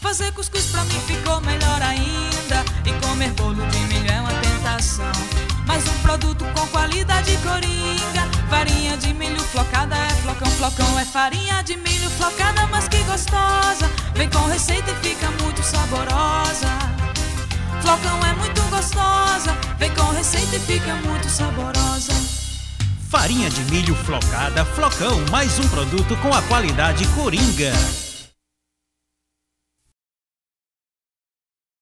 Fazer cuscuz pra mim ficou melhor ainda, e comer bolo de milho é uma tentação. Mais um produto com qualidade coringa. Farinha de milho flocada é flocão, flocão é farinha de milho flocada, mas que gostosa. Vem com receita e fica muito saborosa. Flocão é muito gostosa, vem com receita e fica muito saborosa. Farinha de milho flocada, flocão, mais um produto com a qualidade coringa.